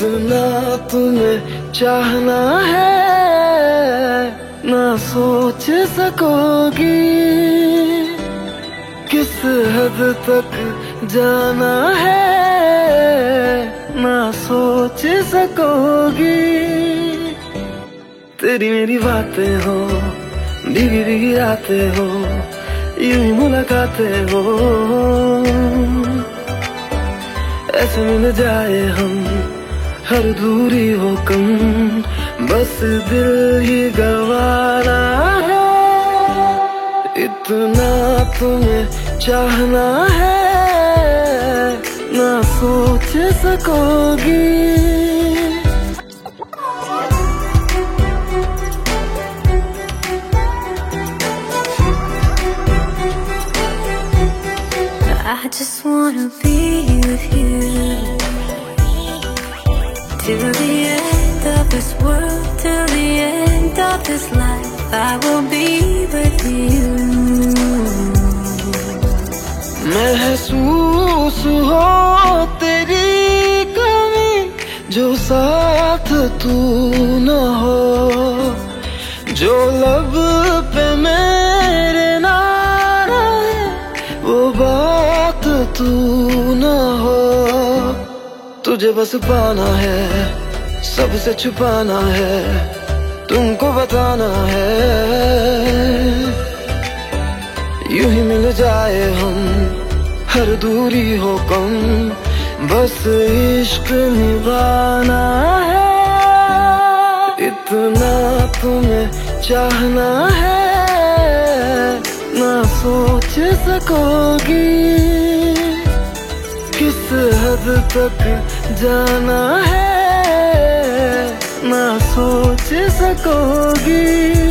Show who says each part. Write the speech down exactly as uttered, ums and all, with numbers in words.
Speaker 1: इतना तुम्हें चाहना है ना सोच सकोगी, किस हद तक जाना है ना सोच सकोगी। तेरी मेरी बातें हो, भीगी भीगी रातें हो, यूं ही मुलाकातें हो, ऐसे मिल जाए हम हर दूरी हो कम, बस दिल ही गवारा है। इतना तुम्हें चाहना है ना सोच सकोगी।
Speaker 2: I just wanna be with you till the end of this world, till the end of this life. I will be with you.
Speaker 1: महसूस हो तेरी कमी, जो साथ तू न हो, जो लब पे मेरे ना रहे वो बात तू न हो। तुझे बस पाना है, सबसे छुपाना है, तुमको बताना है, यूं ही मिल जाए हम हर दूरी हो कम, बस इश्क निभाना है। इतना तुम्हें चाहना है ना सोच सकोगी, किस हद तक जाना है ना सोच सकोगी।